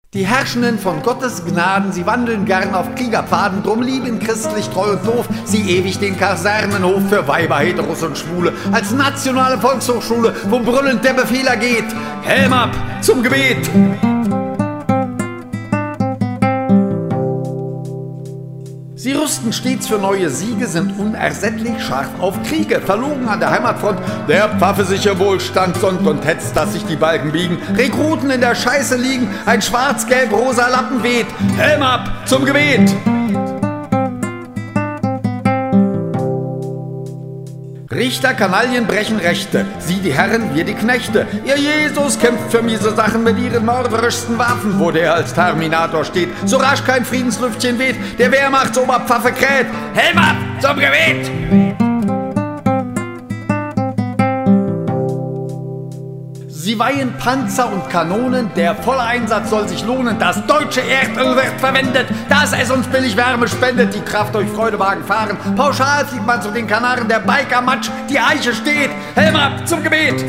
Die Herrschenden von Gottes Gnaden, sie wandeln gern auf Kriegerpfaden, drum lieben christlich treu und doof, sie ewig den Kasernenhof für Weiber, Heteros und Schwule, als nationale Volkshochschule, wo brüllend der Befehler geht, Helm ab zum Gebet! Sie rüsten stets für neue Siege, sind unersättlich scharf auf Kriege, verlogen an der Heimatfront, der Pfaffe sicher Wohlstand sonnt und hetzt, dass sich die Balken biegen, Rekruten in der Scheiße liegen, ein schwarz-gelb-rosa Lappen weht, Helm ab zum Gebet! Richter, Kanaillen brechen Rechte, sie die Herren, wir die Knechte. Ihr Jesus kämpft für miese Sachen mit ihren mörderischsten Waffen, wo der als Terminator steht, so rasch kein Friedenslüftchen weht, der Wehrmachtsoberpfaffe kräht, Helm ab zum Gebet! Sie weihen Panzer und Kanonen, der volle Einsatz soll sich lohnen, das deutsche Erdöl wird verwendet, dass es uns billig Wärme spendet, die Kraft durch Freudewagen fahren, pauschal fliegt man zu den Kanaren, der Bikermatsch, die Eiche steht, Helm ab zum Gebet!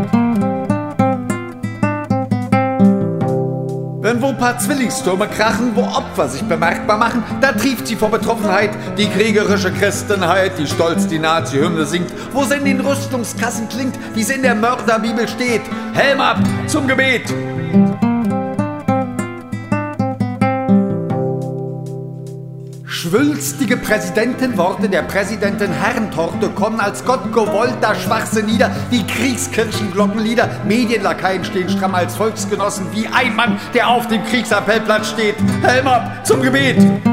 Wenn wo paar Zwillingstürme krachen, wo Opfer sich bemerkbar machen, da trieft sie vor Betroffenheit die kriegerische Christenheit, die stolz die Nazi-Hymne singt, wo es in den Rüstungskassen klingt, wie es in der Mörderbibel steht, Helm ab zum Gebet! Schwülstige Präsidentenworte der Präsidentin Herrentorte kommen als Gott gewollt da Schwachsinn nieder, wie Kriegskirchenglockenlieder, Medienlakaien stehen stramm als Volksgenossen, wie ein Mann, der auf dem Kriegsappellplatz steht, Helm ab zum Gebet!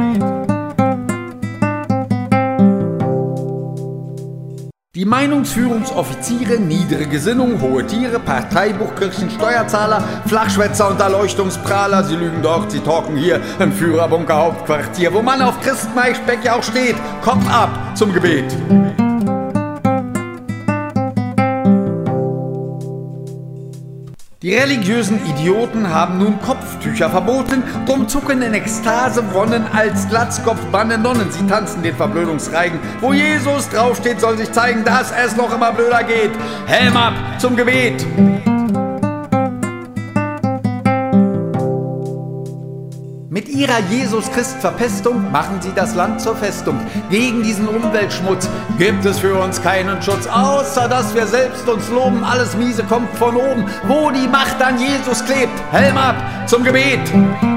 Die Meinungsführungsoffiziere, niedere Gesinnung, hohe Tiere, Parteibuchkirchen, Steuerzahler, Flachschwätzer und Erleuchtungsprahler, sie lügen dort, sie talken hier im Führerbunker Hauptquartier, wo man auf Christmaischbeck ja auch steht, Kopf ab zum Gebet. Die religiösen Idioten haben nun Kopftücher verboten, drum zucken in Ekstase wonnen als Glatzkopfbanne Nonnen. Sie tanzen den Verblödungsreigen, wo Jesus draufsteht, soll sich zeigen, dass es noch immer blöder geht. Helm ab zum Gebet! Mit ihrer Jesus-Christ-Verpestung machen sie das Land zur Festung. Gegen diesen Umweltschmutz gibt es für uns keinen Schutz, außer dass wir selbst uns loben, alles Miese kommt von oben. Wo die Macht an Jesus klebt, Helm ab zum Gebet!